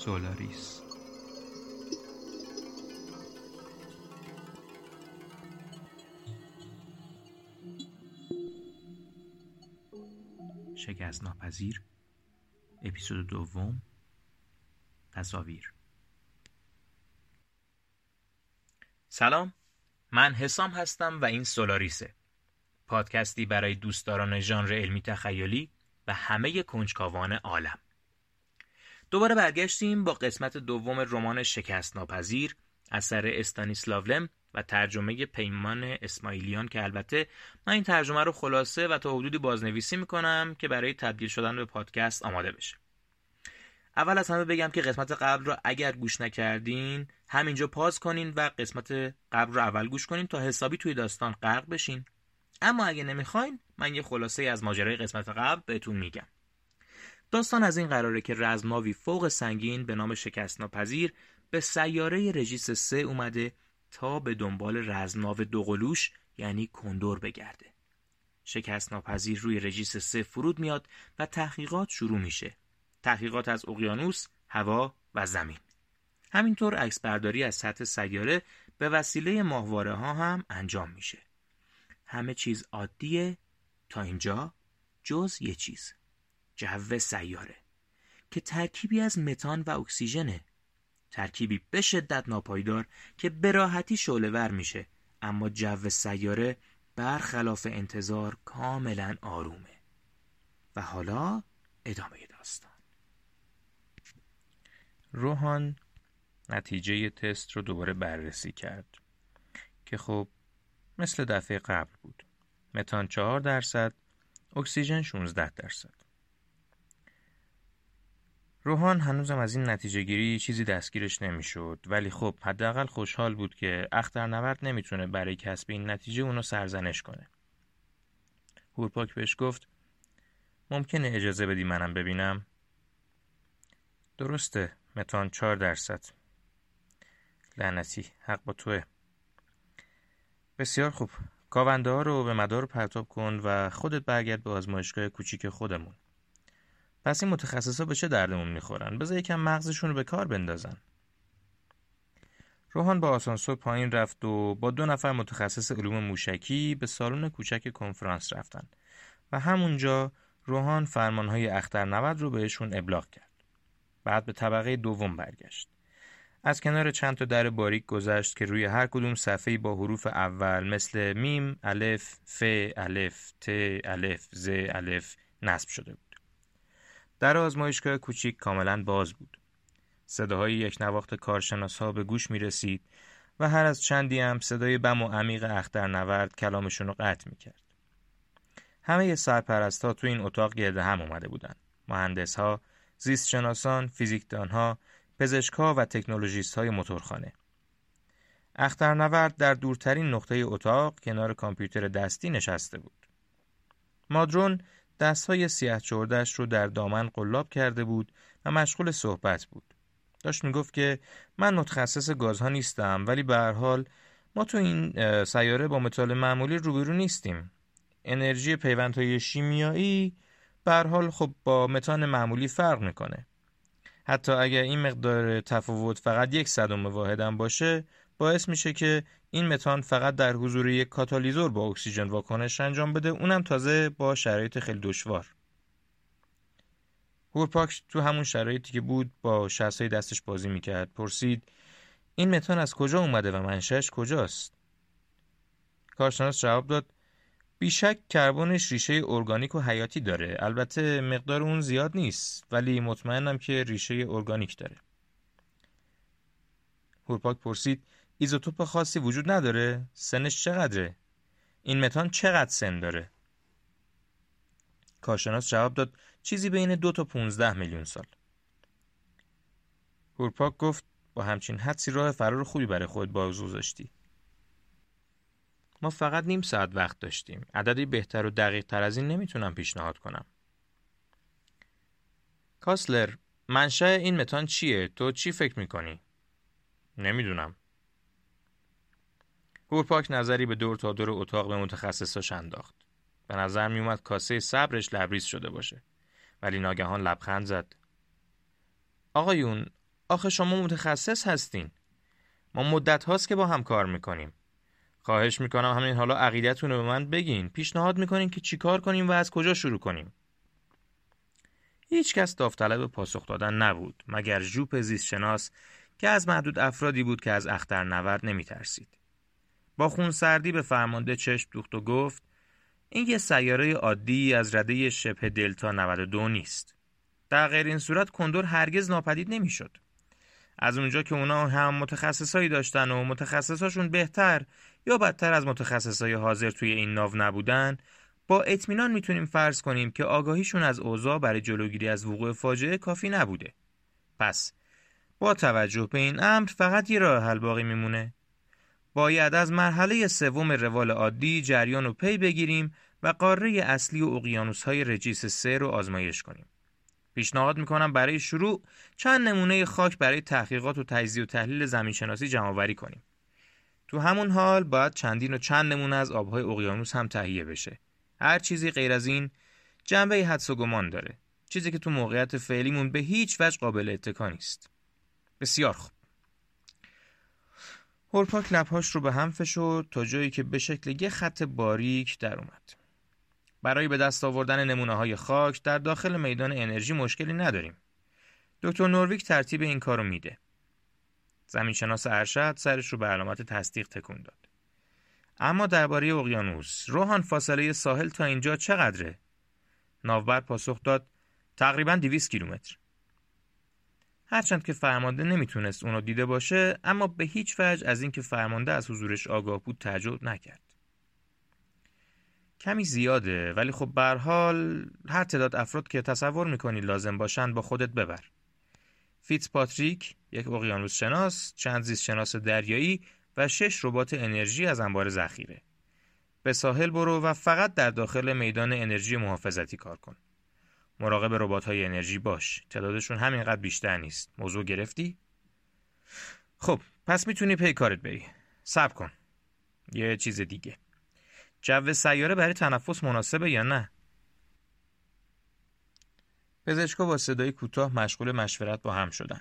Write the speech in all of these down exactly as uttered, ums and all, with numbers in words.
سولاریس. شکست ناپذیر، اپیزود دوم، تصاویر. سلام، من حسام هستم و این سولاریسه، پادکستی برای دوستداران ژانر علمی تخیلی و همه کنجکاوان عالم. دوباره برگشتیم با قسمت دوم رمان شکست ناپذیر اثر استانیسلاو لم و ترجمه پیمان اسماعیلیان که البته من این ترجمه رو خلاصه و تا حدودی بازنویسی میکنم که برای تبدیل شدن به پادکست آماده بشه. اول از همه بگم که قسمت قبل رو اگر گوش نکردین همینجا پاز کنین و قسمت قبل رو اول گوش کنین تا حسابی توی داستان غرق بشین. اما اگه نمیخواین من یه خلاصه از ماجرای قسمت قبل بهتون میگم. داستان از این قراره که رزماوی فوق سنگین به نام شکست ناپذیر به سیاره رژیس سه اومده تا به دنبال رزمناو دوقلوش یعنی کندور بگرده. شکست ناپذیر روی رژیس سه فرود میاد و تحقیقات شروع میشه. تحقیقات از اقیانوس، هوا و زمین. همینطور عکس برداری از سطح سیاره به وسیله ماهواره ها هم انجام میشه. همه چیز عادیه تا اینجا جز یه چیز. جو سیاره که ترکیبی از متان و اکسیژنه. ترکیبی به شدت ناپایدار که به راحتی شعله‌ور میشه، اما جو سیاره برخلاف انتظار کاملا آرومه. و حالا ادامه داستان. روحان نتیجه تست رو دوباره بررسی کرد که خب مثل دفعه قبل بود. متان چهار درصد، اکسیژن شانزده درصد. روحان هنوزم از این نتیجه گیری چیزی دستگیرش نمیشد، ولی خب حداقل خوشحال بود که اخترنورد نمیتونه برای کسب این نتیجه اونو سرزنش کنه. هورپاک بهش گفت ممکنه اجازه بدی منم ببینم؟ درسته، متان چهار درصد. لعنتی، حق با توه. بسیار خوب، کاونده ها رو به مدار پرتاب کن و خودت برگرد به آزمایشگاه کوچیک خودمون. پس این متخصصا به چه دردمون میخورن؟ بذار یکم مغزشون رو به کار بندازن. روحان با آسانسور پایین رفت و با دو نفر متخصص علوم موشکی به سالن کوچک کنفرانس رفتن و همونجا روحان فرمانهای اخترنورد رو بهشون ابلاغ کرد. بعد به طبقه دوم برگشت. از کنار چند تا در باریک گذشت که روی هر کدوم صفحه‌ای با حروف اول مثل میم، الف، ف، الف، ت، الف، ز، الف نصب شده بود. در آزمایشگاه کوچیک کاملا باز بود. صداهای یک نواخت کارشناس‌ها به گوش می رسید و هر از چندی هم صدای بم و عمیق اخترنورد کلامشون رو قطع می کرد. همه سرپرست‌ها تو این اتاق گرد هم اومده بودن. مهندس‌ها، زیستشناسان، فیزیکدان‌ها، پزشک‌ها و تکنولوژیست‌های موتورخانه. اخترنورد در دورترین نقطه اتاق کنار کامپیوتر دستی نشسته بود. مادرون دستهای سیاه چردش رو در دامن قلاب کرده بود و مشغول صحبت بود. داشت میگفت که من متخصص گازها نیستم، ولی به هر حال ما تو این سیاره با متال معمولی روبرو نیستیم. انرژی پیوندهای شیمیایی به هر حال خب با متان معمولی فرق میکنه. حتی اگر این مقدار تفاوت فقط یک صدم واحد هم باشه، باعث میشه که این متان فقط در حضور یک کاتالیزور با اکسیژن واکنش انجام بده، اونم تازه با شرایط خیلی دشوار. هورپاک تو همون شرایطی که بود با شستای دستش بازی میکرد پرسید این متان از کجا اومده و منشأش کجاست؟ کارشناس جواب داد بیشک کربنش ریشه ارگانیک و حیاتی داره. البته مقدار اون زیاد نیست، ولی مطمئنم که ریشه ارگانیک داره. هورپاک پرسید ایزوتوپ خاصی وجود نداره؟ سنش چقدره؟ این متان چقدر سن داره؟ کارشناس جواب داد چیزی بین دو تا پونزده میلیون سال. هورپاک گفت با همچین حدسی راه فرار خوبی برای خود باز گذاشتی. ما فقط نیم ساعت وقت داشتیم. عددی بهتر و دقیق تر از این نمیتونم پیشنهاد کنم. کاسلر، منشأ این متان چیه؟ تو چی فکر میکنی؟ نمیدونم. هورپاک نظری به دور تا دور اتاق به متخصصاش انداخت. به نظر می اومد کاسه صبرش لبریز شده باشه. ولی ناگهان لبخند زد. آقایون، آخه شما متخصص هستین. ما مدت هاست که با هم کار میکنیم. خواهش میکنم همین حالا عقیدتون رو به من بگین. پیشنهاد میکنین که چی کار کنیم و از کجا شروع کنیم؟ هیچ کس داوطلب پاسخ دادن نبود مگر ژوپ زیستشناس که از معدود افرادی بود که از اخترنورد نمیترسید. با خونسردی به فرمانده چشم دوخت و گفت این یه سیاره عادی از رده شبه دلتا نود و دو نیست. در غیر این صورت کندور هرگز ناپدید نمیشد. از اونجا که اونا هم متخصصایی داشتن و متخصصاشون بهتر یا بدتر از متخصصای حاضر توی این ناو نبودن، با اطمینان میتونیم فرض کنیم که آگاهیشون از اوضاع برای جلوگیری از وقوع فاجعه کافی نبوده. پس با توجه به این امر فقط یه راه حل باقی میمونه. باید از مرحله سوم روال عادی جریان رو پی بگیریم و قاره اصلی و اقیانوس‌های رجیس سه رو آزمایش کنیم. پیشنهاد میکنم برای شروع چند نمونه خاک برای تحقیقات و تجزیه و تحلیل زمینشناسی جمع‌آوری کنیم. تو همون حال باید چندین و چند نمونه از آبهای اقیانوس هم تهیه بشه. هر چیزی غیر از این جنبه حدس و گمان داره. چیزی که تو موقعیت فعلیمون به هیچ وجه قابل اتکا نیست. بسیار خوب. هورپاک لبهاش رو به هم فشرد تا جایی که به شکل یه خط باریک در اومد. برای به دست آوردن نمونه‌های خاک در داخل میدان انرژی مشکلی نداریم. دکتر نورویک ترتیب این کارو میده. زمینشناس ارشد سرش رو به علامت تصدیق تکون داد. اما درباره اقیانوس، روحان فاصله ساحل تا اینجا چقدره؟ ناوبر پاسخ داد تقریباً دویست کیلومتر. هرچند که فرمانده نمیتونست اونو دیده باشه، اما به هیچ وجه از اینکه فرمانده از حضورش آگاه بود تعجب نکرد. کمی زیاده، ولی خب به هر حال هر تعداد افراد که تصور میکنی لازم باشن با خودت ببر. فیتز پاتریک، یک اقیانوس شناس، چند زیست شناس دریایی و شش ربات انرژی از انبار ذخیره. به ساحل برو و فقط در داخل میدان انرژی محافظتی کار کن. مراقب ربات‌های انرژی باش. تعدادشون همینقدر بیشتر نیست. موضوع گرفتی؟ خب، پس میتونی پی کارت بری. صبر کن. یه چیز دیگه. جو سیاره برای تنفس مناسبه یا نه؟ پزشکا با صدای کوتاه مشغول مشورت با هم شدن.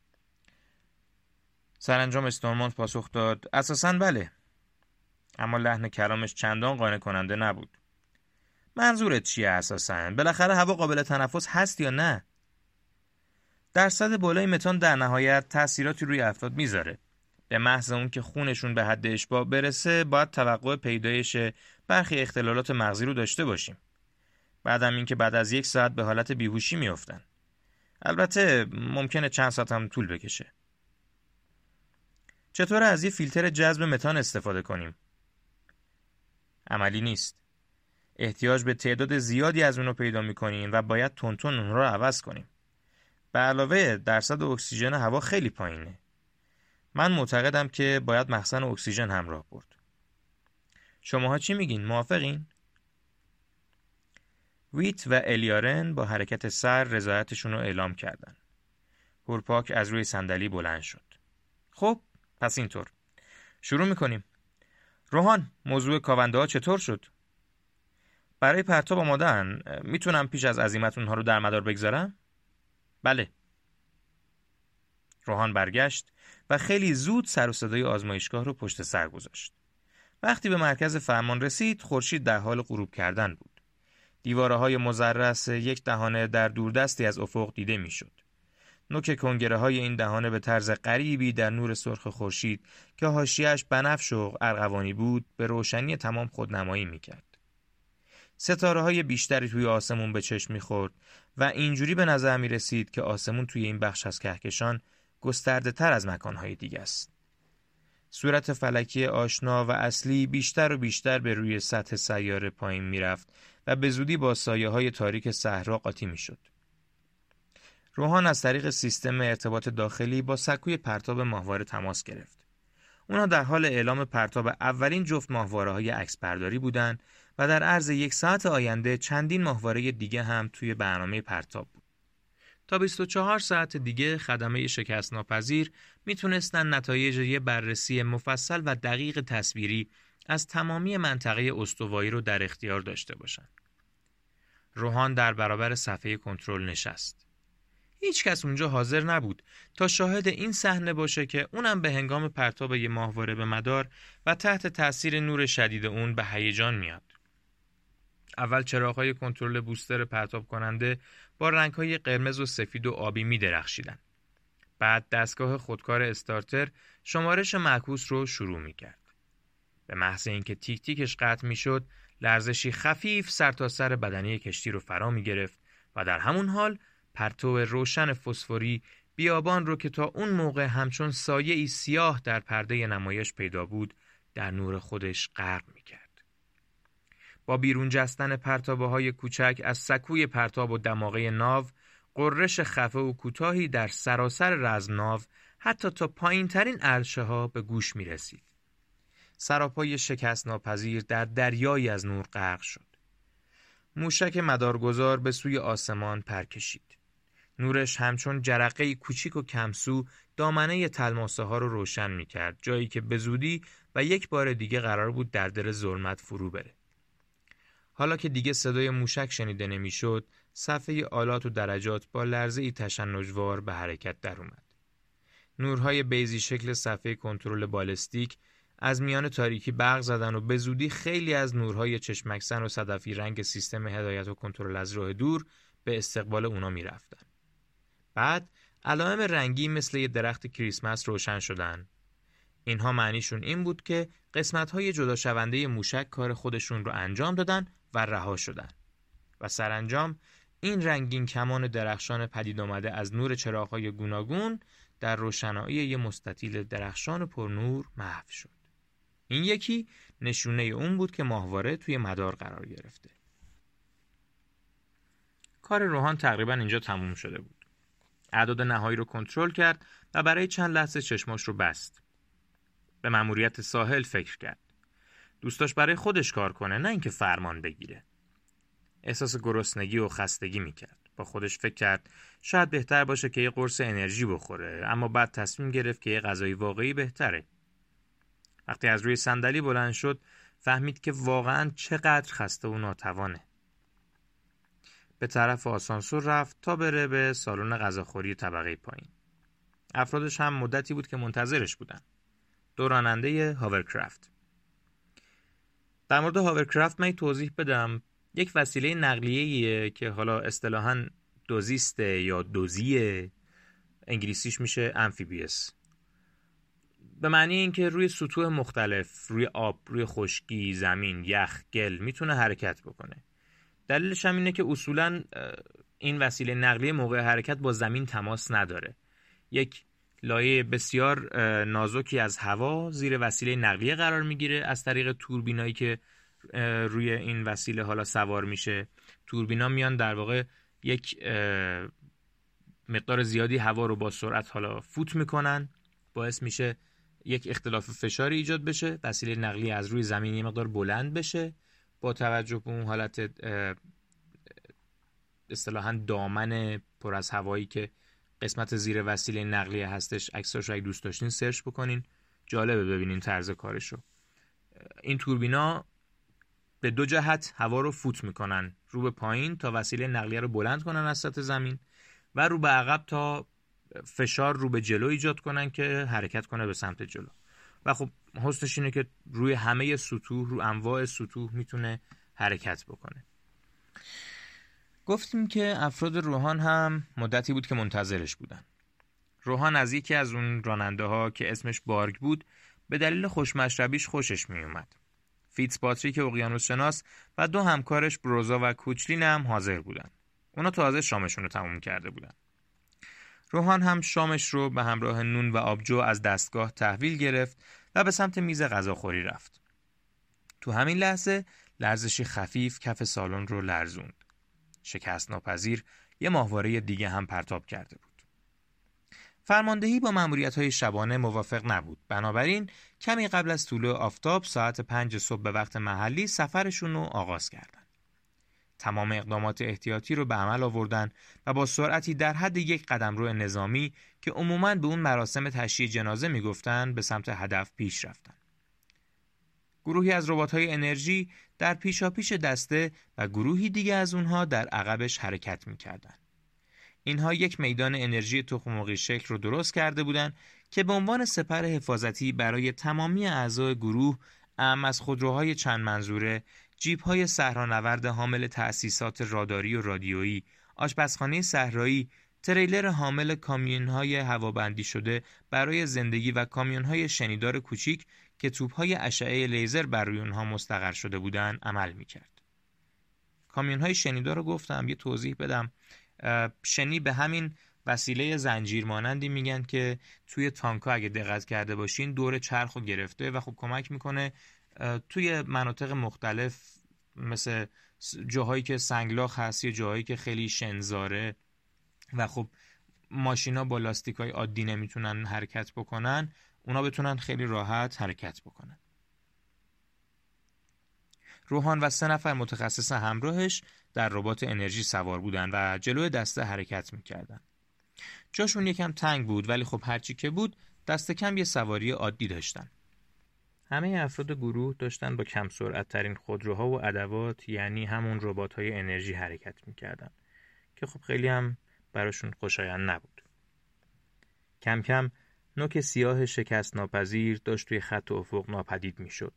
سرانجام استورموند پاسخ داد اساساً بله. اما لحن کلامش چندان قانع کننده نبود. منظورت چیه اساساً؟ بالاخره هوا قابل تنفس هست یا نه؟ درصد بالای متان در نهایت تأثیراتی روی افراد میذاره. به محض اون که خونشون به حد اشباع برسه باید توقع پیدایش برخی اختلالات مغزی رو داشته باشیم. بعدم این که بعد از یک ساعت به حالت بیهوشی میافتن. البته ممکنه چند ساعت هم طول بکشه. چطور از یه فیلتر جذب متان استفاده کنیم؟ عملی نیست. احتیاج به تعداد زیادی از اونو پیدا میکنیم و باید تون تون اون رو عوض کنیم. به علاوه درصد اکسیژن هوا خیلی پایینه. من معتقدم که باید مخزن اکسیژن همراه برد. شماها چی میگین؟ موافقین؟ ویت و الیارن با حرکت سر رضایتشون رو اعلام کردن. هورپاک از روی صندلی بلند شد. خب، پس اینطور. شروع میکنیم. روحان، موضوع کاونده ها چطور شد؟ برای پرتاب آماده‌ان. میتونم پیش از عزیمت اونها رو در مدار بگذارم؟ بله. روحان برگشت و خیلی زود سر و صدای آزمایشگاه رو پشت سر گذاشت. وقتی به مرکز فرمان رسید، خورشید در حال غروب کردن بود. دیواره‌های مزرس یک دهانه در دوردستی از افق دیده میشد. نوک کنگره‌های این دهانه به طرز غریبی در نور سرخ خورشید که حاشیه‌اش بنفش و ارغوانی بود، به روشنی تمام خودنمایی میکرد. ستاره‌های بیشتری توی آسمون به چشم می‌خورد و اینجوری به نظر می‌رسید که آسمون توی این بخش از کهکشان گسترده‌تر از مکان‌های دیگه است. صورت فلکی آشنا و اصلی بیشتر و بیشتر به روی سطح سیاره پایین می‌رفت و به زودی با سایه‌های تاریک صحرا قاطی می‌شد. روحان از طریق سیستم ارتباط داخلی با سکوی پرتاب ماهواره تماس گرفت. اونا در حال اعلام پرتاب اولین جفت ماهواره‌های عکسبرداری بودند و در عرض یک ساعت آینده چندین ماهواره دیگه هم توی برنامه پرتاب بود. تا بیست و چهار ساعت دیگه خدمه شکست ناپذیر میتونستن نتایج یه بررسی مفصل و دقیق تصویری از تمامی منطقه استوایی رو در اختیار داشته باشن. روحان در برابر صفحه کنترل نشست. هیچ کس اونجا حاضر نبود تا شاهد این صحنه باشه که اونم به هنگام پرتاب یه ماهواره به مدار و تحت تاثیر نور شدید اون به هیجان میاد. اول چراغ‌های کنترل بوستر پرتاب کننده با رنگ‌های قرمز و سفید و آبی می‌درخشیدن. بعد دستگاه خودکار استارتر شمارش معکوس رو شروع می‌کرد. به محض اینکه تیک تیکش قطع می‌شد، لرزشی خفیف سرتاسر سر بدنه کشتی رو فرا می‌گرفت و در همون حال پرتو روشن فسفوری بیابان رو که تا اون موقع همچون سایه‌ای سیاه در پرده نمایش پیدا بود، در نور خودش غرق می‌کرد. با بیرون جستن پرتابه‌های کوچک از سکوی پرتاب و دماغه ناو، قررش خفه و کوتاهی در سراسر رزم ناو حتی تا پایین‌ترین عرشه‌ها به گوش می‌رسید. سراپای شکست ناپذیر در دریایی از نور غرق شد. موشک مدارگذار به سوی آسمان پر کشید. نورش همچون جرقه‌ای کوچیک و کمسو دامنه تلماسه ها رو روشن می‌کرد، جایی که به زودی و یک بار دیگه قرار بود در دل ظلمت فرو بره. حالا که دیگه صدای موشک شنیده نمی‌شد، صفحه آلات و درجات با لرزه‌ای تشنج‌وار به حرکت در اومد. نورهای بیضی شکل صفحه کنترل بالستیک از میان تاریکی برق زدن و به زودی خیلی از نورهای چشمک‌زن و صدفی رنگ سیستم هدایت و کنترل از راه دور به استقبال اونا می‌رفتن. بعد علائم رنگی مثل یه درخت کریسمس روشن شدن. اینها معنیشون این بود که قسمت‌های جدا شونده موشک کار خودشون رو انجام دادن و رها شدن. و سرانجام این رنگین کمان درخشان پدید آمده از نور چراغ‌های گوناگون در روشنایی یه مستطیل درخشان و پرنور محو شد. این یکی نشونه اون بود که ماهواره توی مدار قرار گرفته. کار روحان تقریبا اینجا تموم شده بود. اعداد نهایی رو کنترل کرد و برای چند لحظه چشماش رو بست. به مأموریت ساحل فکر کرد. دوست داشت برای خودش کار کنه، نه اینکه فرمان بگیره. احساس گرسنگی و خستگی میکرد. با خودش فکر کرد شاید بهتر باشه که یه قرص انرژی بخوره، اما بعد تصمیم گرفت که یه غذای واقعی بهتره. وقتی از روی صندلی بلند شد، فهمید که واقعاً چقدر خسته و ناتوانه. به طرف آسانسور رفت تا بره به سالن غذاخوری طبقه پایین. افرادش هم مدتی بود که منتظرش بودن. دو راننده هاورکرافت. در مورد هاورکرافت من توضیح بدم. یک وسیله نقلیه‌ایه که حالا اصطلاحاً دوزیسته یا دوزیه، انگلیسیش میشه امفیبیس. به معنی اینکه روی سطوح مختلف، روی آب، روی خشکی، زمین، یخ، گل میتونه حرکت بکنه. دلیلش هم اینه که اصولاً این وسیله نقلیه موقع حرکت با زمین تماس نداره. یک لایه بسیار نازکی از هوا زیر وسیله نقلیه قرار میگیره از طریق توربینایی که روی این وسیله حالا سوار میشه. توربینا میان در واقع یک مقدار زیادی هوا رو با سرعت حالا فوت میکنن، باعث میشه یک اختلاف فشاری ایجاد بشه، وسیله نقلیه از روی زمین یه مقدار بلند بشه با توجه به اون حالت اصطلاحاً دامن پر از هوایی که قسمت زیر وسیله نقلیه هستش. عکساشو اگه دوست داشتین سرچ بکنین، جالبه ببینین طرز کارشو. این توربینا به دو جهت هوا رو فوت میکنن، رو به پایین تا وسیله نقلیه رو بلند کنن از سطح زمین و رو به عقب تا فشار رو به جلو ایجاد کنن که حرکت کنه به سمت جلو. و خب حسنش اینه که روی همه سطوح، رو انواع سطوح میتونه حرکت بکنه. گفتیم که افراد روحان هم مدتی بود که منتظرش بودن. روحان از یکی از اون راننده ها که اسمش بارگ بود به دلیل خوشمشربیش خوشش می اومد. فیتز پاتریک اقیانوس شناس و دو همکارش بروزا و کوچلین هم حاضر بودن. اونا تازه شامشون رو تموم کرده بودن. روحان هم شامش رو به همراه نون و آبجو از دستگاه تحویل گرفت و به سمت میز غذاخوری رفت. تو همین لحظه لرزشی خفیف کف سالن رو لرزوند. شکست ناپذیر یه ماهواره دیگه هم پرتاب کرده بود. فرماندهی با مأموریت‌های شبانه موافق نبود. بنابراین کمی قبل از طلوع آفتاب ساعت پنج صبح به وقت محلی سفرشون رو آغاز کردند. تمام اقدامات احتیاطی رو به عمل آوردن و با سرعتی در حد یک قدمرو نظامی که عموماً به اون مراسم تشییع جنازه میگفتن به سمت هدف پیش رفتن. گروهی از ربات‌های انرژی در پیشاپیش دسته و گروهی دیگه از اونها در عقبش حرکت می‌کردند. اینها یک میدان انرژی تخم‌مرغی شکل رو درست کرده بودند که به عنوان سپر حفاظتی برای تمامی اعضای گروه، اعم از خودروهای چند منظوره، جیپ‌های صحرانورد حامل تأسیسات راداری و رادیویی، آشپزخانه صحرایی، تریلر حامل کامیون‌های هوابندی شده برای زندگی و کامیون‌های شنیدار کوچیک که توپ‌های اشعه لیزر بر روی اونها مستقر شده بودند عمل می‌کرد. کامیون‌های شنیدار رو گفتم، یه توضیح بدم. شنی به همین وسیله زنجیر مانندی میگن که توی تانک‌ها اگه دقت کرده باشین دور چرخو گرفته و خب کمک میکنه توی مناطق مختلف مثل جاهایی که سنگلاخ هست یا جاهایی که خیلی شنزاره و خب ماشینا با لاستیکای عادی نمیتونن حرکت بکنن، اونا بتونن خیلی راحت حرکت بکنن. روحان و سه نفر متخصص همراهش در ربات انرژی سوار بودن و جلوی دسته حرکت میکردن. جاشون یکم تنگ بود ولی خب هرچی که بود دست کم یه سواری عادی داشتن. همه افراد گروه داشتن با کم سرعت ترین خودروها و ادوات، یعنی همون ربات‌های انرژی حرکت میکردن که خب خیلی هم براشون خوشایند نبود. کم کم نوک سیاه شکست ناپذیر داشت توی خط افق ناپدید میشد.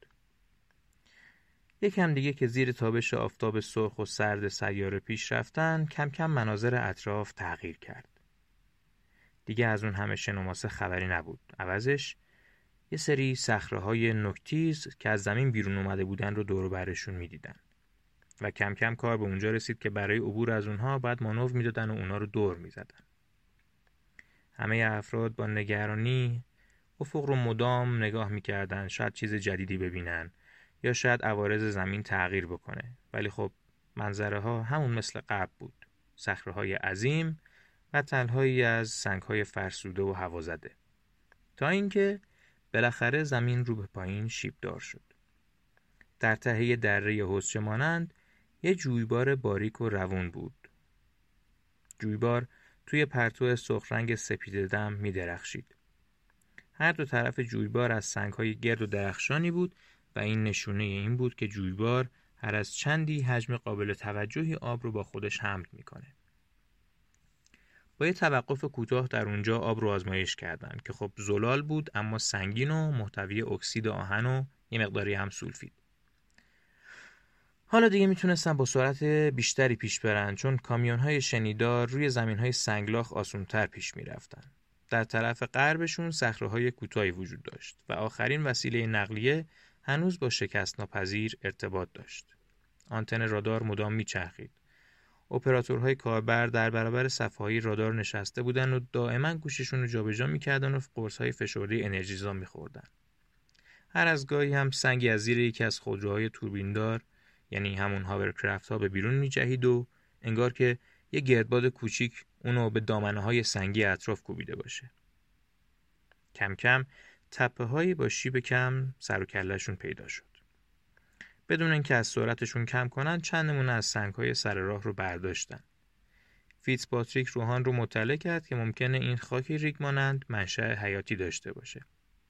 یکم دیگه که زیر تابش آفتاب سرخ و سرد سیاره پیش رفتن، کم کم مناظر اطراف تغییر کرد. دیگه از اون همه شن و ماسه خبری نبود. عوضش یه سری صخره‌های نوک‌تیز که از زمین بیرون اومده بودن رو دور و برشون می‌دیدن. و کم کم کار به اونجا رسید که برای عبور از اونها باید مانور می‌دادن و اونا رو دور می‌زدن. همه افراد با نگرانی افق رو مدام نگاه می‌کردن، شاید چیز جدیدی ببینن یا شاید عوارض زمین تغییر بکنه. ولی خب منظره ها همون مثل قبل بود. صخره‌های عظیم و تلهایی از سنگ‌های فرسوده و هوازده. تا اینکه بالاخره زمین رو به پایین شیبدار شد. در ته دره حوضچه مانند یه جویبار باریک و روون بود. جویبار توی پرتو سرخ رنگ سپید دم می درخشید. هر دو طرف جویبار از سنگ‌های گرد و درخشانی بود و این نشونه این بود که جویبار هر از چندی حجم قابل توجهی آب رو با خودش حمل میکنه. با یه توقف کوتاه در اونجا آب رو آزمایش کردن که خب زلال بود اما سنگین و محتوی اکسید آهن و یه مقداری هم سولفید. حالا دیگه میتونستن با سرعت بیشتری پیش برن چون کامیون‌های شنیدار روی زمین‌های سنگلاخ آسون‌تر پیش میرفتن. در طرف غربشون صخره‌های کوتاهی وجود داشت و آخرین وسیله نقلیه هنوز با شکست ناپذیر ارتباط داشت. آنتن رادار مدام میچرخید. اپراتورهای کاربر در برابر صفحه‌های رادار نشسته بودن و دائما گوششون رو جابجا می‌کردن و قرص‌های فشرده انرژیزا می‌خوردن. هر از گاهی هم سنگی از زیر یکی از خودروهای توربیندار، یعنی همون هاورکرافت‌ها، به بیرون می‌جهید و انگار که یه گردباد کوچیک اونو به دامنه‌های سنگی اطراف کوبیده باشه. کم کم تپه‌هایی با شیب کم سر و کله‌شون پیدا شد. بدون اینکه از سرعتشون کم کنن چند نمونه از سنگ‌های سر راه رو برداشتن. فیتزپاتریک روحان رو مطلع کرد که ممکنه این خاکی ریگ مانند منشأ حیاتی داشته باشه.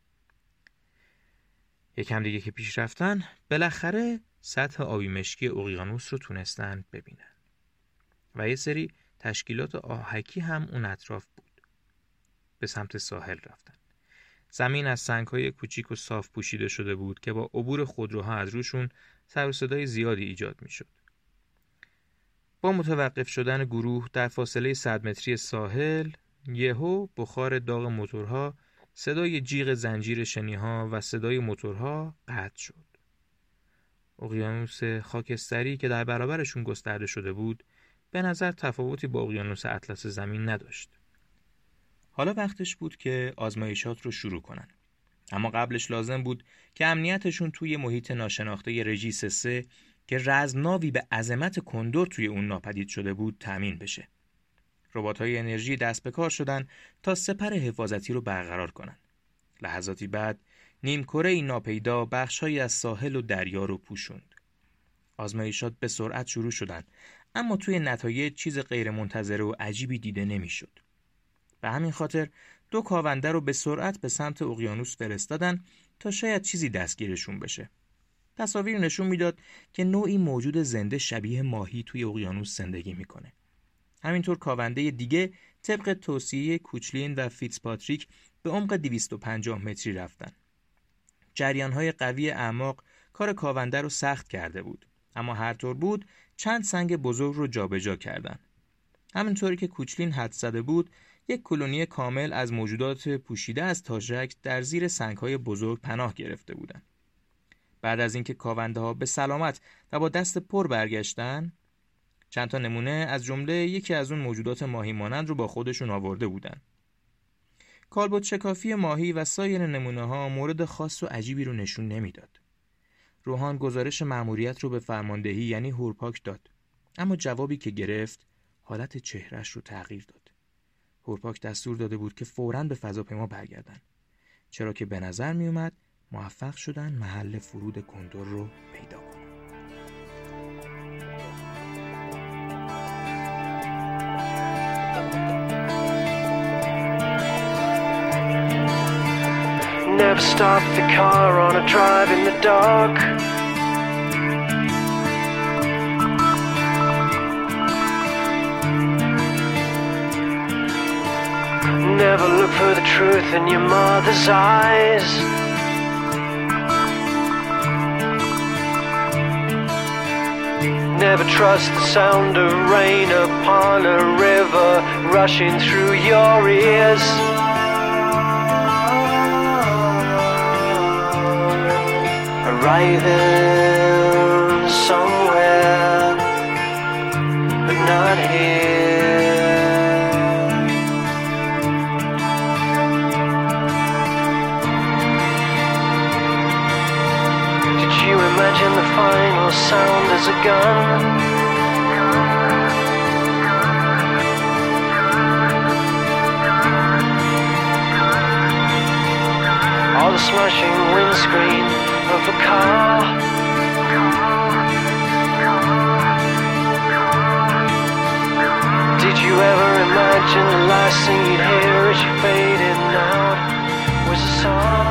یکم دیگه که پیش رفتن بالاخره سطح آبی مشکی اقیانوس رو تونستن ببینن. و یه سری تشکیلات آهکی هم اون اطراف بود. به سمت ساحل رفتن. زمین از سنگ‌های کوچیک و صاف پوشیده شده بود که با عبور خودروها از روشون سر و صدای زیادی ایجاد می‌شد. با متوقف شدن گروه در فاصله صد متری ساحل، یهو بخار داغ موتورها، صدای جیغ زنجیر شنیها و صدای موتورها قطع شد. اقیانوس خاکستری که در برابرشون گسترده شده بود، به نظر تفاوتی با اقیانوس اطلس زمین نداشت. حالا وقتش بود که آزمایشات رو شروع کنن. اما قبلش لازم بود که امنیتشون توی محیط ناشناخته رژیس سه که رزمناوی به عظمت کندور توی اون ناپدید شده بود تامین بشه. ربات‌های انرژی دست به کار شدن تا سپر حفاظتی رو برقرار کنن. لحظاتی بعد نیمکره ناپیدا بخش‌هایی از ساحل و دریا رو پوشوند. آزمایشات به سرعت شروع شدن، اما توی نتایج چیز غیرمنتظره و عجیبی دیده نمی‌شد. به همین خاطر دو کاونده رو به سرعت به سمت اقیانوس فرستادن تا شاید چیزی دستگیرشون بشه. تصاویر نشون میداد که نوعی موجود زنده شبیه ماهی توی اقیانوس زندگی میکنه. همینطور کاونده دیگه طبق توصیه کوچلین و فیتزپاتریک به عمق دویست و پنجاه متری رفتن. جریان‌های قوی اعماق کار کاونده رو سخت کرده بود، اما هر طور بود چند سنگ بزرگ رو جابجا کردن. همینطوری که کوچلین حد زده بود، یک کلونی کامل از موجودات پوشیده از تاژک در زیر سنگ‌های بزرگ پناه گرفته بودند. بعد از اینکه کاونده‌ها به سلامت و با دست پر برگشتن، چند تا نمونه از جمله یکی از اون موجودات ماهی مانند رو با خودشون آورده بودن. کالبد شکافی ماهی و سایر نمونه‌ها مورد خاص و عجیبی رو نشون نمیداد. روحان گزارش مأموریت رو به فرماندهی یعنی هورپاک داد، اما جوابی که گرفت حالت چهرهش رو تغییر داد. هورپاک دستور داده بود که فوراً به فضاپیما برگردن، چرا که به نظر می اومد موفق شدن محل فرود کندور رو پیدا کنن. Never stop the car on a drive in the dark. Never look for the truth in your mother's eyes. Never trust the sound of rain upon a river rushing through your ears. Arriving somewhere, but not here. Did you imagine the final sound as a gun? Or the smashing windscreen of a car? Did you ever imagine the last thing you'd hear as you faded out was a song?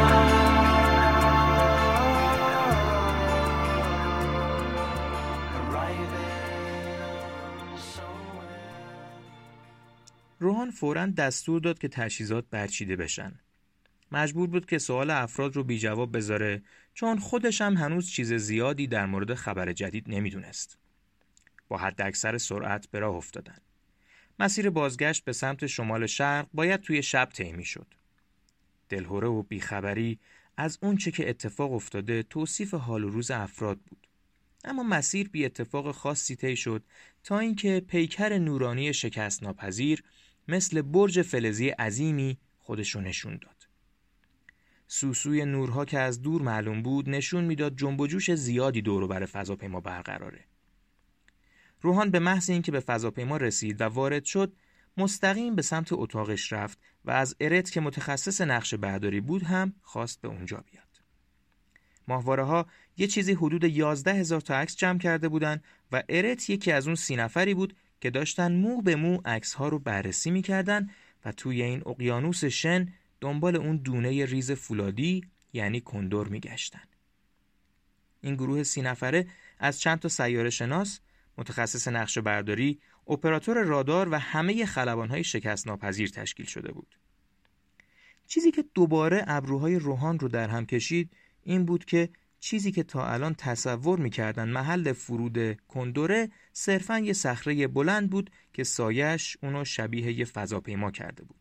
روحان فوراً دستور داد که تجهیزات برچیده بشن. مجبور بود که سوال افراد رو بی جواب بذاره، چون خودش هم هنوز چیز زیادی در مورد خبر جدید نمیدونست. با حد اکثر سرعت به راه افتادن. مسیر بازگشت به سمت شمال شرق باید توی شب طی میشد. دلهره و بیخبری از اون چه که اتفاق افتاده توصیف حال و روز افراد بود. اما مسیر بی اتفاق خاصی طی شد تا اینکه پیکر نورانی شکست ناپذیر مثل برج فلزی عظیمی خودش رو نشون داد. سوسوی نورها که از دور معلوم بود نشون میداد جنب و جوش زیادی دور و بر فضاپیما برقراره. روحان به محض اینکه به فضاپیما رسید و وارد شد، مستقیم به سمت اتاقش رفت و از ارت که متخصص نقشه برداری بود هم خواست به اونجا بیاد. ماهواره‌ها یه چیزی حدود یازده هزار تا عکس جمع کرده بودن و ارت یکی از اون سی نفری بود که داشتن مو به مو عکس‌ها رو بررسی می‌کردن و توی این اقیانوس شن دنبال اون دونه ریز فولادی یعنی کندور میگشتن. این گروه سی نفره از چند تا سیاره شناس، متخصص نقشه برداری، اپراتور رادار و همه خلبان‌های شکست ناپذیر تشکیل شده بود. چیزی که دوباره ابروهای روحان رو در هم کشید این بود که چیزی که تا الان تصور می‌کردن محل فرود کندوره صرفاً یه صخره بلند بود که سایش اونو شبیه یه فضاپیما کرده بود.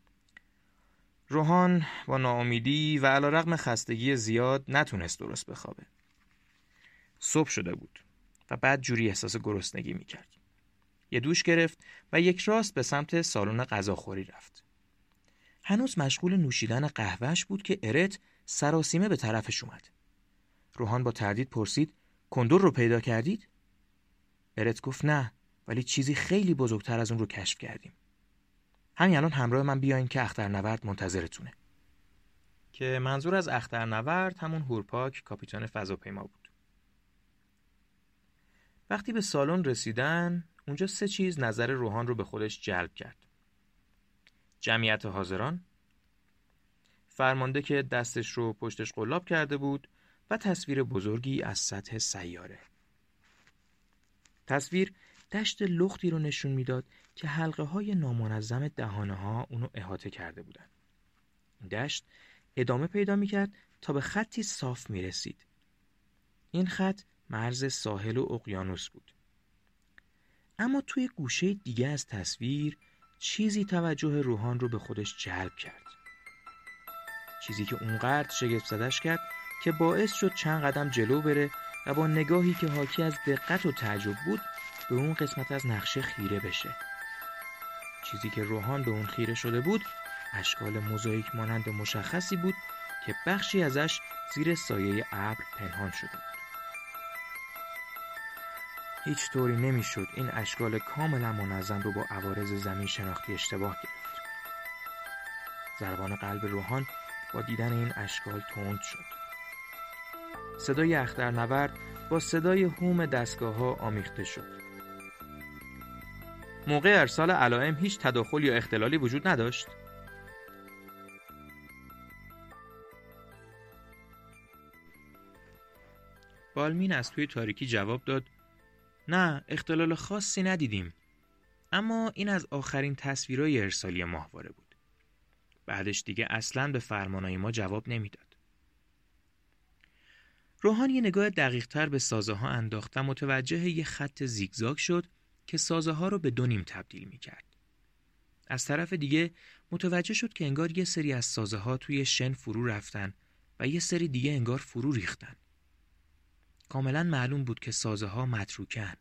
روحان با ناامیدی و علیرغم خستگی زیاد نتونست درست بخوابه. صبح شده بود و بعد جوری احساس گرسنگی میکرد. یه دوش گرفت و یک راست به سمت سالن غذاخوری رفت. هنوز مشغول نوشیدن قهوهش بود که ارت سراسیمه به طرفش اومد. روحان با تردید پرسید: کندور رو پیدا کردید؟ ارت گفت نه، ولی چیزی خیلی بزرگتر از اون رو کشف کردیم. همین الان همراه من بیاین که اخترنورد منتظرتونه. که منظور از اخترنورد همون هورپاک کاپیتان فضاپیما بود. وقتی به سالن رسیدن، اونجا سه چیز نظر روحان رو به خودش جلب کرد. جمعیت حاضران، فرمانده که دستش رو پشتش قلاب کرده بود و تصویر بزرگی از سطح سیاره. تصویر دشت لختی رو نشون میداد که حلقه های نامنظم دهانه ها اونو احاطه کرده بودن. این دشت ادامه پیدا میکرد تا به خطی صاف میرسید. این خط مرز ساحل و اقیانوس بود. اما توی گوشه دیگه از تصویر چیزی توجه روحان رو به خودش جلب کرد. چیزی که اونقدر شگفت زدش کرد که باعث شد چند قدم جلو بره و با نگاهی که حاکی از دقت و تعجب بود به اون قسمت از نقشه خیره بشه. چیزی که روحان به اون خیره شده بود اشکال موزاییک مانند مشخصی بود که بخشی ازش زیر سایه ابر پنهان شده بود. هیچ طوری نمیشد این اشکال کاملا منظم رو با عوارض زمین شناختی اشتباه گرفت. ضربان قلب روحان با دیدن این اشکال تند شد. صدای اخترنورد با صدای هوم دستگاه ها آمیخته شد. موقع ارسال علائم هیچ تداخل یا اختلالی وجود نداشت؟ بالمین از توی تاریکی جواب داد: نه، اختلال خاصی ندیدیم. اما این از آخرین تصویرهای ارسالی ماهواره بود. بعدش دیگه اصلاً به فرمانهای ما جواب نمیداد. روحان یه نگاه دقیق تر به سازه ها انداخت و متوجه یه خط زیگزاگ شد که سازه ها رو به دو نیم تبدیل می کرد. از طرف دیگه متوجه شد که انگار یه سری از سازه ها توی شن فرو رفتن و یه سری دیگه انگار فرو ریختن. کاملا معلوم بود که سازه ها متروکن.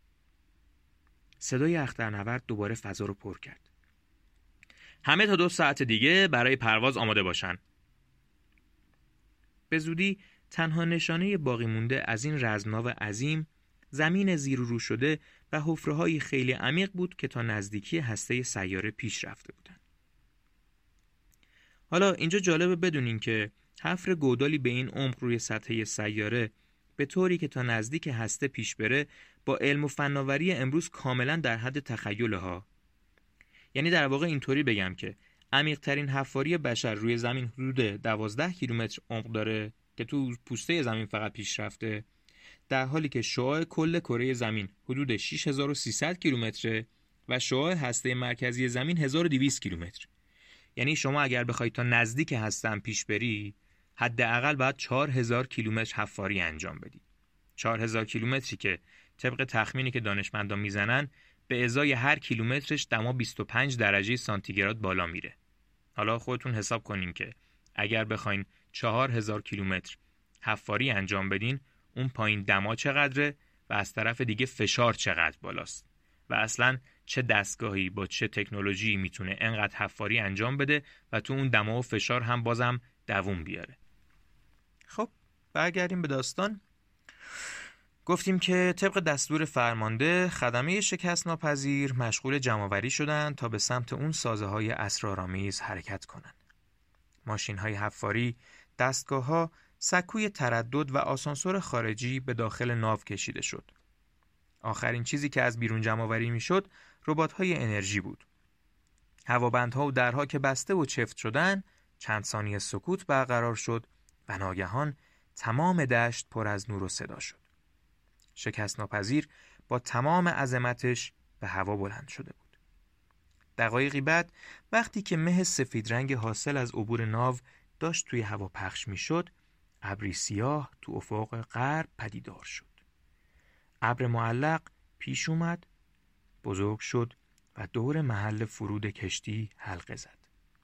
صدای اخترنورد دوباره فضا رو پر کرد. همه تا دو ساعت دیگه برای پرواز آماده باشن. به زودی تنها نشانه باقی مونده از این رزمناو عظیم زمین زیر و رو شده و حفره‌های خیلی عمیق بود که تا نزدیکی هسته سیاره پیش رفته بودن. حالا اینجا جالبه بدونین که حفر گودالی به این عمق روی سطح سیاره به طوری که تا نزدیک هسته پیش بره با علم و فناوری امروز کاملا در حد تخیله ها. یعنی در واقع اینطوری بگم که عمیق ترین حفاری بشر روی زمین حدود دوازده کیلومتر عمق داره که تو پوسته زمین فقط پیش رفته، در حالی که شعاع کل کره زمین حدود شش هزار و سیصد کیلومتره و شعاع هسته مرکزی زمین هزار و دویست کیلومتر. یعنی شما اگر بخواید تا نزدیک هسته هم پیش بری، حداقل باید چهار هزار کیلومتر حفاری انجام بدی. چهار هزار کیلومتری که طبق تخمینی که دانشمندان میزنن به ازای هر کیلومترش دما بیست و پنج درجه سانتیگراد بالا میره. حالا خودتون حساب کنین که اگر بخواین چهار هزار کیلومتر حفاری انجام بدین، اون پایین دما چقدره و از طرف دیگه فشار چقدر بالاست و اصلاً چه دستگاهی با چه تکنولوژی میتونه انقدر حفاری انجام بده و تو اون دما و فشار هم بازم دووم بیاره. خب برگردیم به داستان. گفتیم که طبق دستور فرمانده خدمه شکست ناپذیر مشغول جمع‌آوری شدن تا به سمت اون سازه های اسرارآمیز حرکت کنن. ماشین های حفاری، دستگاه ها، سکوی تردد و آسانسور خارجی به داخل ناو کشیده شد. آخرین چیزی که از بیرون جمع‌آوری میشد ربات های انرژی بود. هوابندها و درها که بسته و چفت شدن، چند ثانیه سکوت برقرار شد و ناگهان تمام دشت پر از نور و صدا شد. شکست ناپذیر با تمام عظمتش به هوا بلند شده بود. دقایقی بعد وقتی که مه سفید رنگ حاصل از عبور ناو داشت توی هوا پخش می شد، ابری سیاه تو افق غرب پدیدار شد. ابر معلق پیش اومد، بزرگ شد و دور محل فرود کشتی حلقه زد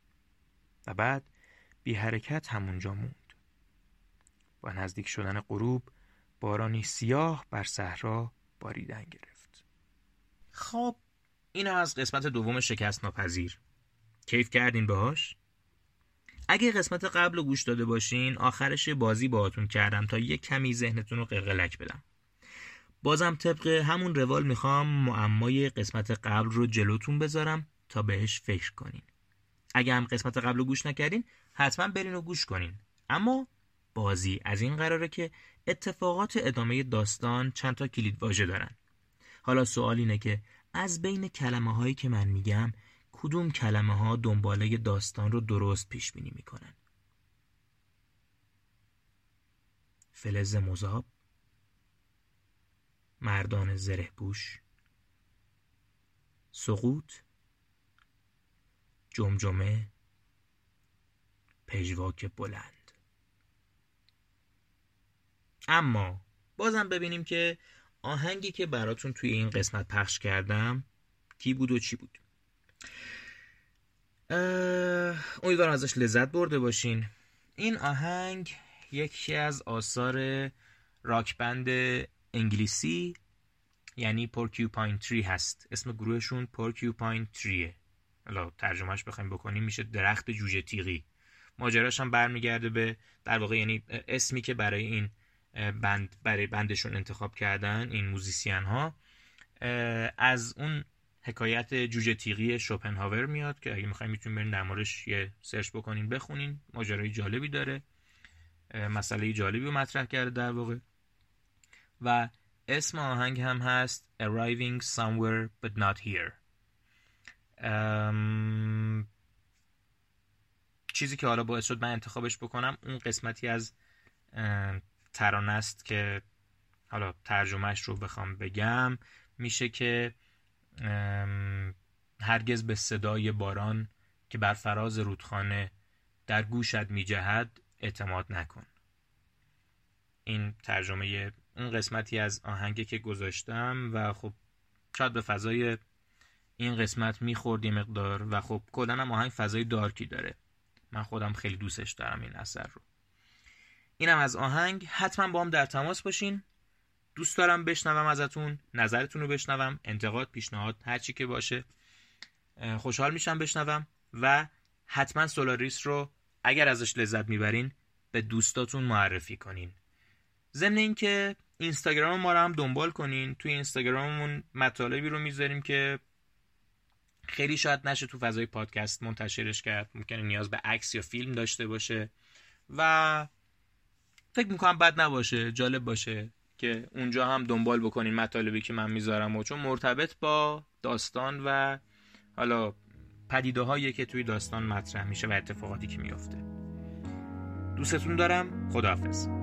و بعد بی حرکت همونجا موند. با نزدیک شدن غروب بارانی سیاه بر صحرا باریدن گرفت. خب این از قسمت دوم شکست ناپذیر. کیف کردین باهاش؟ اگه قسمت قبل رو گوش داده باشین، آخرش بازی باهاتون کردم تا یک کمی ذهنتون رو قلقلک بدم. بازم طبق همون روال میخوام معمای قسمت قبل رو جلوتون بذارم تا بهش فکر کنین. اگه هم قسمت قبل رو گوش نکردین، حتما برین و گوش کنین. اما بازی از این قراره که اتفاقات ادامه داستان چند تا کلید واژه دارن. حالا سوال اینه که از بین کلمه هایی که من میگم کدوم کلمه ها دنباله داستان رو درست پیش بینی میکنن؟ فلز مذاب، مردان زره پوش، سقوط، جمجمه، پژواک بلند. اما بازم ببینیم که آهنگی که براتون توی این قسمت پخش کردم کی بود و چی بود. امیدوارم ازش لذت برده باشین. این آهنگ یکی از آثار راک بند انگلیسی یعنی پورکیوپاین تری هست. اسم گروهشون پورکیوپاین تریه. حالا ترجمهش بخوایم بکنیم میشه درخت جوجه تیغی. ماجراش هم برمیگرده به در واقع یعنی اسمی که برای این بند برای بندشون انتخاب کردن این موزیسین ها از اون حکایت جوجه تیغی شوپنهاور میاد که اگه میخوایم میتونیم برین در موردش یه سرچ بکنین بخونین. ماجرای جالبی داره، مسئله جالبی رو مطرح کرده در واقع. و اسم آهنگ هم هست Arriving Somewhere But Not Here. ام... چیزی که حالا باعث شد من انتخابش بکنم اون قسمتی از ترانه است که حالا ترجمهش رو بخوام بگم میشه که هرگز به صدای باران که بر فراز رودخانه در گوشت می جهد اعتماد نکن. این ترجمه اون قسمتی از آهنگی که گذاشتم و خب شاید به فضای این قسمت میخورد یه مقدار و خب کلاً هم آهنگ فضای دارکی داره. من خودم خیلی دوستش دارم این اثر رو. اینم از آهنگ. حتما با هم در تماس باشین. دوست دارم بشنوم ازتون، نظرتون رو بشنوم، انتقاد، پیشنهاد، هر چی که باشه خوشحال میشم بشنوم. و حتما سولاریس رو اگر ازش لذت میبرین به دوستاتون معرفی کنین. ضمن این که اینستاگرام ما رو هم دنبال کنین. توی اینستاگراممون مطالبی رو میذاریم که خیلی شاید نشه تو فضای پادکست منتشرش کرد، ممکنه نیاز به عکس یا فیلم داشته باشه و فکر میکنم بد نباشه، جالب باشه که اونجا هم دنبال بکنین مطالبی که من میذارم و چون مرتبط با داستان و حالا پدیده هایی که توی داستان مطرح میشه و اتفاقاتی که میفته. دوستتون دارم. خداحافظ.